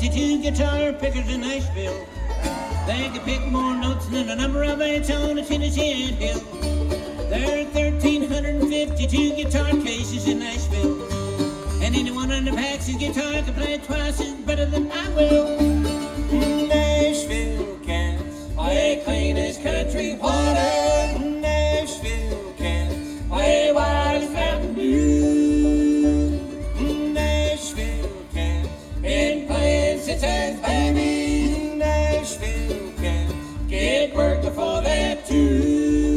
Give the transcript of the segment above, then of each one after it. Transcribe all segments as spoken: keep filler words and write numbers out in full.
fifty-two guitar pickers in Nashville. They can pick more notes than a number of ants on a Tennessee anthill. There are one thousand three hundred fifty-two guitar cases in Nashville, and anyone that packs his guitar can play it twice as better than I will. Nashville cats play clean as country water. Nashville cats play white as Mountain Dew. Nashville cats been playing since as babies. Nashville cats get work before that too.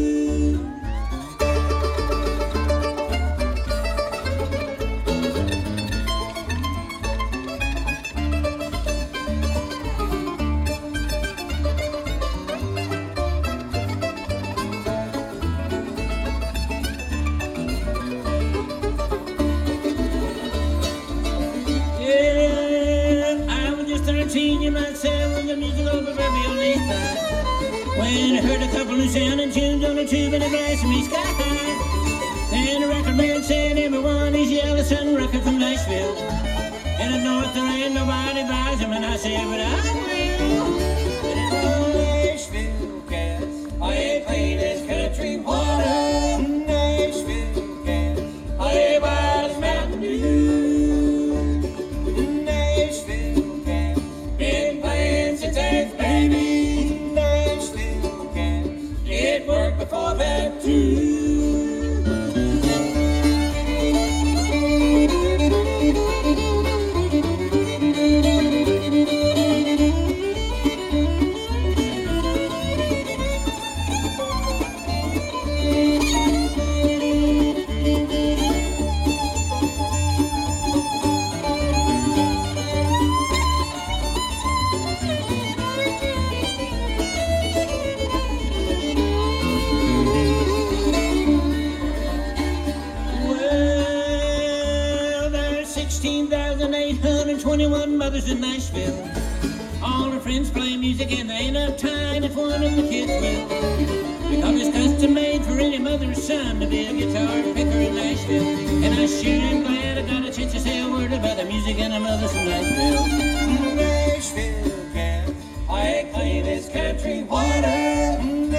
You might say when the music over proverbial Nathan, when I heard a couple of sounding tunes on a tube and a blasphemy sky high, and the record man said everyone is yellow sun rocker from Nashville, and in north there ain't nobody buys him, and I said but I will. Nashville cats play clean as country water. Nashville cats play white as Mountain Dew. Nashville cats get work before that too. sixteen thousand eight hundred twenty-one mothers in Nashville. All her friends play music and they ain't enough time if one of the kids will. Because it's custom made for any mother's son to be a guitar picker in Nashville. And I sure am glad I got a chance to say a word about the music and the mothers from Nashville. Nashville cats play clean as country water.